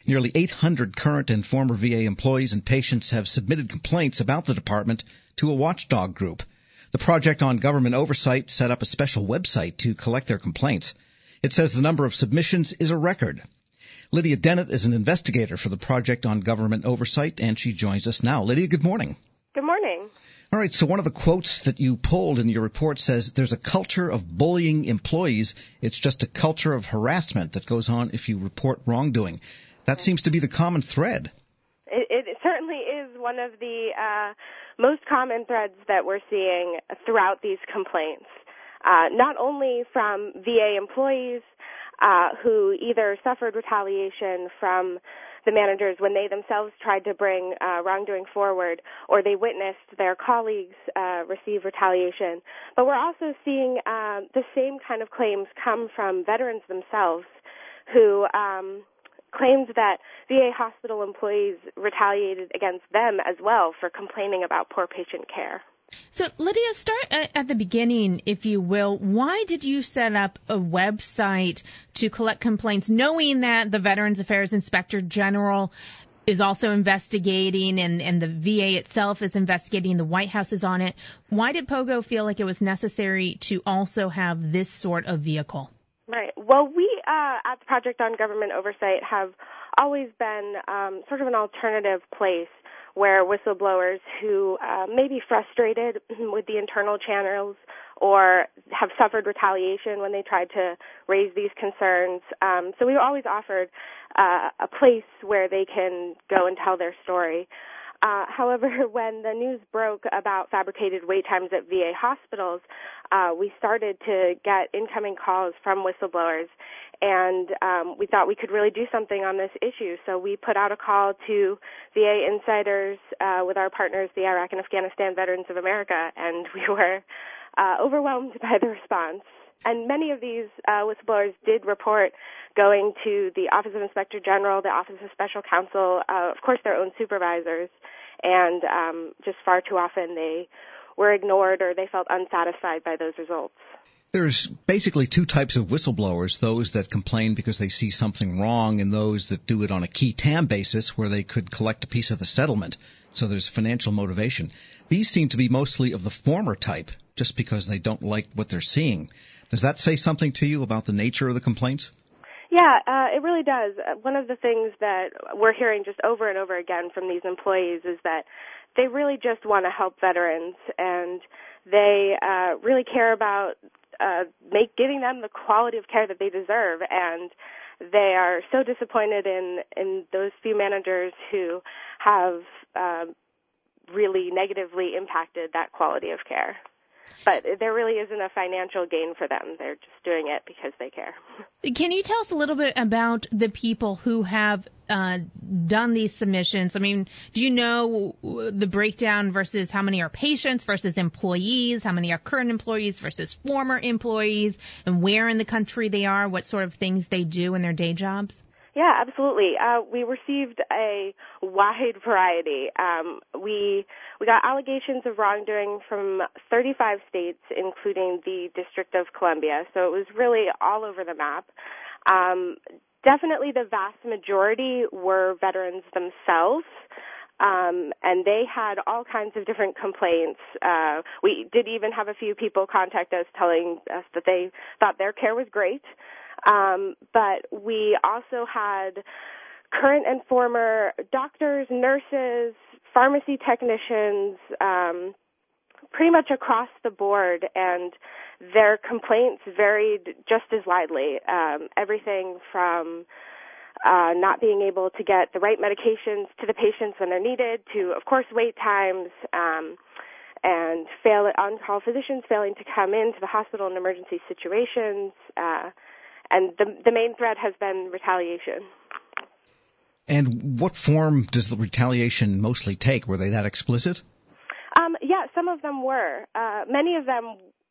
Nearly 800 current and former VA employees and patients have submitted complaints about the department to a watchdog group. The Project on Government Oversight set up a special website to collect their complaints. It says the number of submissions is a record. Lydia Dennett is an investigator for the Project on Government Oversight, and she joins us now. Lydia, good morning. Good morning. All right, so one of the quotes that you pulled in your report says there's a culture of bullying employees. It's just a culture of harassment that goes on if you report wrongdoing. That seems to be the common thread. It certainly is one of the most common threads that we're seeing throughout these complaints, not only from VA employees who either suffered retaliation from the managers when they themselves tried to bring wrongdoing forward, or they witnessed their colleagues receive retaliation. But we're also seeing the same kind of claims come from veterans themselves who claimed that VA hospital employees retaliated against them as well for complaining about poor patient care. So, Lydia, start at the beginning, if you will. Why did you set up a website to collect complaints, knowing that the Veterans Affairs Inspector General is also investigating and the VA itself is investigating, the White House is on it? Why did POGO feel like it was necessary to also have this sort of vehicle? Right. Well, we at the Project on Government Oversight have always been sort of an alternative place where whistleblowers who may be frustrated with the internal channels or have suffered retaliation when they tried to raise these concerns. So we've always offered a place where they can go and tell their story. However, when the news broke about fabricated wait times at VA hospitals, we started to get incoming calls from whistleblowers, and we thought we could really do something on this issue. So we put out a call to VA insiders with our partners, the Iraq and Afghanistan Veterans of America, and we were overwhelmed by the response. And many of these whistleblowers did report going to the Office of Inspector General, the Office of Special Counsel, of course their own supervisors, and just far too often they were ignored or they felt unsatisfied by those results. There's basically two types of whistleblowers, those that complain because they see something wrong and those that do it on a key TAM basis where they could collect a piece of the settlement. So there's financial motivation. These seem to be mostly of the former type just because they don't like what they're seeing. Does that say something to you about the nature of the complaints? Yeah, it really does. One of the things that we're hearing just over and over again from these employees is that they really just want to help veterans, and they really care about giving them the quality of care that they deserve, and they are so disappointed in those few managers who have really negatively impacted that quality of care. But there really isn't a financial gain for them. They're just doing it because they care. Can you tell us a little bit about the people who have done these submissions? I mean, do you know the breakdown versus how many are patients versus employees, how many are current employees versus former employees, and where in the country they are, what sort of things they do in their day jobs? Yeah, absolutely. We received a wide variety. We got allegations of wrongdoing from 35 states, including the District of Columbia. So it was really all over the map. Definitely the vast majority were veterans themselves. And they had all kinds of different complaints. We did even have a few people contact us telling us that they thought their care was great. But we also had current and former doctors, nurses, pharmacy technicians, pretty much across the board, and their complaints varied just as widely. Everything from not being able to get the right medications to the patients when they're needed to, of course, wait times, and on-call physicians failing to come into the hospital in emergency situations. And the main thread has been retaliation. And what form does the retaliation mostly take? Were they that explicit? Yeah, some of them were. Many of them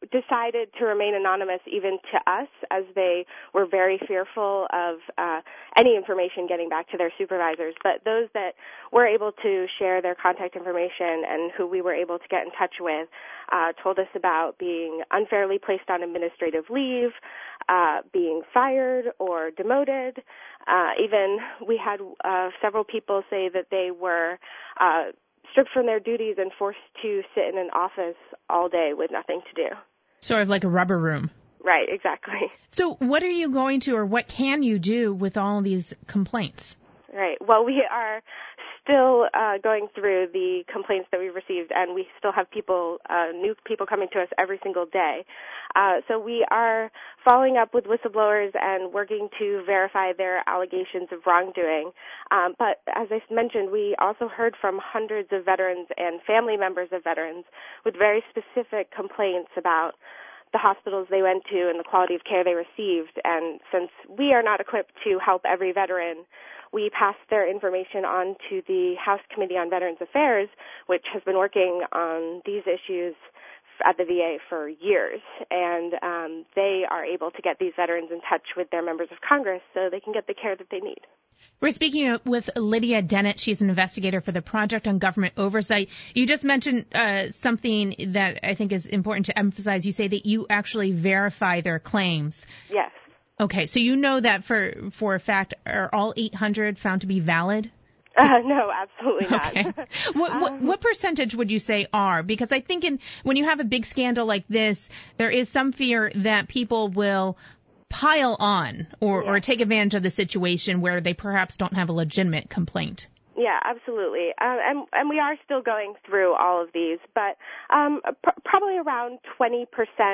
decided to remain anonymous even to us, as they were very fearful of any information getting back to their supervisors. But those that were able to share their contact information and who we were able to get in touch with told us about being unfairly placed on administrative leave, being fired or demoted. Even we had several people say that they were stripped from their duties and forced to sit in an office all day with nothing to do. Sort of like a rubber room. Right, exactly. So what are you going to, or what can you do with all these complaints? Right. Well, we are still going through the complaints that we've received, and we still have people, new people coming to us every single day. So we are following up with whistleblowers and working to verify their allegations of wrongdoing. But as I mentioned, we also heard from hundreds of veterans and family members of veterans with very specific complaints about the hospitals they went to and the quality of care they received. And since we are not equipped to help every veteran, we passed their information on to the House Committee on Veterans Affairs, which has been working on these issues at the VA for years. And they are able to get these veterans in touch with their members of Congress so they can get the care that they need. We're speaking with Lydia Dennett. She's an investigator for the Project on Government Oversight. You just mentioned something that I think is important to emphasize. You say that you actually verify their claims. Yes. Okay, so you know that for a fact, are all 800 found to be valid? No, absolutely not. Okay. What percentage would you say are? Because I think when you have a big scandal like this, there is some fear that people will pile on or take advantage of the situation where they perhaps don't have a legitimate complaint. Yeah, absolutely. And we are still going through all of these, but probably around 20%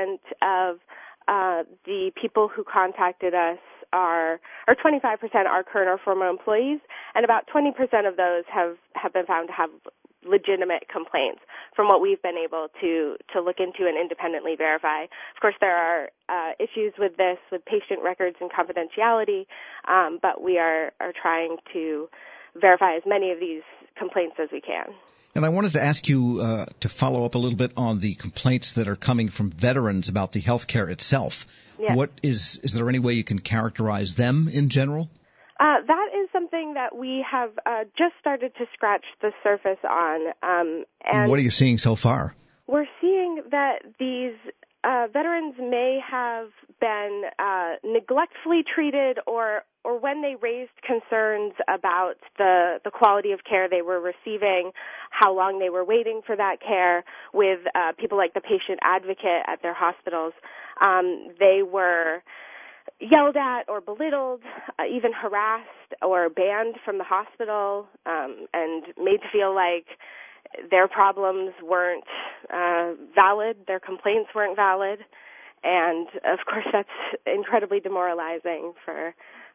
of the people who contacted us or 25% are current or former employees, and about 20% of those have been found to have legitimate complaints from what we've been able to look into and independently verify. Of course, there are issues with this, with patient records and confidentiality, but we are trying to verify as many of these complaints as we can. And I wanted to ask you to follow up a little bit on the complaints that are coming from veterans about the health care itself. Yes. What is there any way you can characterize them in general? That is something that we have just started to scratch the surface on. And what are you seeing so far? We're seeing that these veterans may have been neglectfully treated or when they raised concerns about the quality of care they were receiving, how long they were waiting for that care with people like the patient advocate at their hospitals, they were yelled at or belittled, even harassed or banned from the hospital, and made to feel like their problems weren't valid, their complaints weren't valid. And, of course, that's incredibly demoralizing for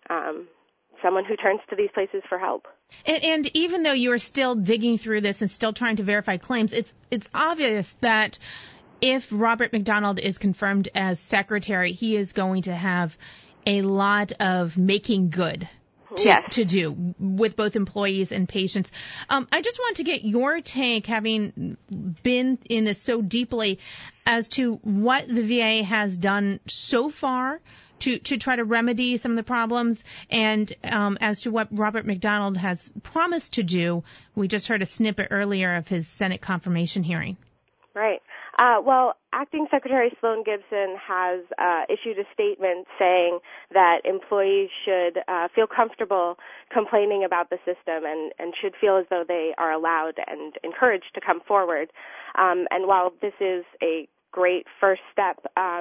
someone who turns to these places for help. And even though you are still digging through this and still trying to verify claims, it's obvious that if Robert McDonald is confirmed as secretary, he is going to have a lot of making good to do with both employees and patients. I just want to get your take, having been in this so deeply, as to what the VA has done so far to try to remedy some of the problems, and as to what Robert McDonald has promised to do. We just heard a snippet earlier of his Senate confirmation hearing. Right. Well, Acting Secretary Sloan Gibson has issued a statement saying that employees should feel comfortable complaining about the system and should feel as though they are allowed and encouraged to come forward. And while this is a great first step,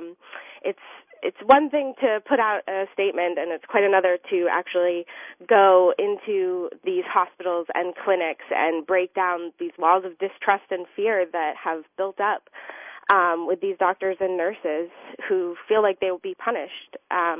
it's one thing to put out a statement, and it's quite another to actually go into these hospitals and clinics and break down these walls of distrust and fear that have built up with these doctors and nurses who feel like they will be punished.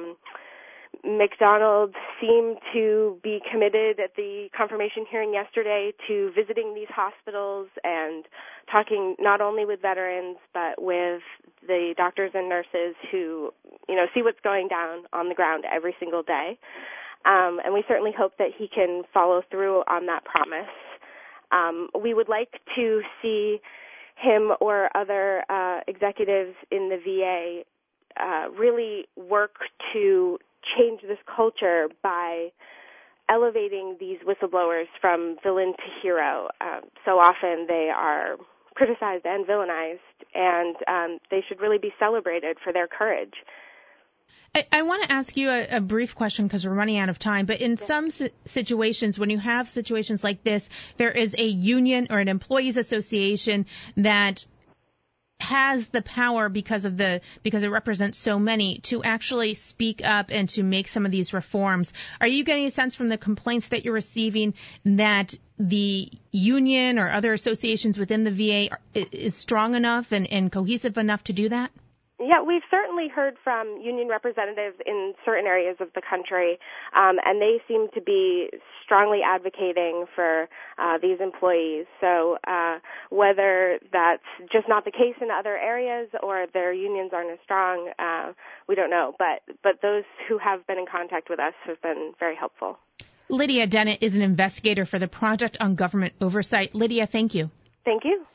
McDonald seemed to be committed at the confirmation hearing yesterday to visiting these hospitals and talking not only with veterans but with the doctors and nurses who, see what's going down on the ground every single day. And we certainly hope that he can follow through on that promise. We would like to see him or other executives in the VA really work to change this culture by elevating these whistleblowers from villain to hero. So often they are criticized and villainized, and they should really be celebrated for their courage. I want to ask you a brief question because we're running out of time, but in some situations, when you have situations like this, there is a union or an employees association that has the power because it represents so many to actually speak up and to make some of these reforms. Are you getting a sense from the complaints that you're receiving that the union or other associations within the VA is strong enough and cohesive enough to do that? Yeah, we've certainly heard from union representatives in certain areas of the country, and they seem to be strongly advocating for these employees. So whether that's just not the case in other areas or their unions aren't as strong, we don't know. But those who have been in contact with us have been very helpful. Lydia Dennett is an investigator for the Project on Government Oversight. Lydia, thank you. Thank you.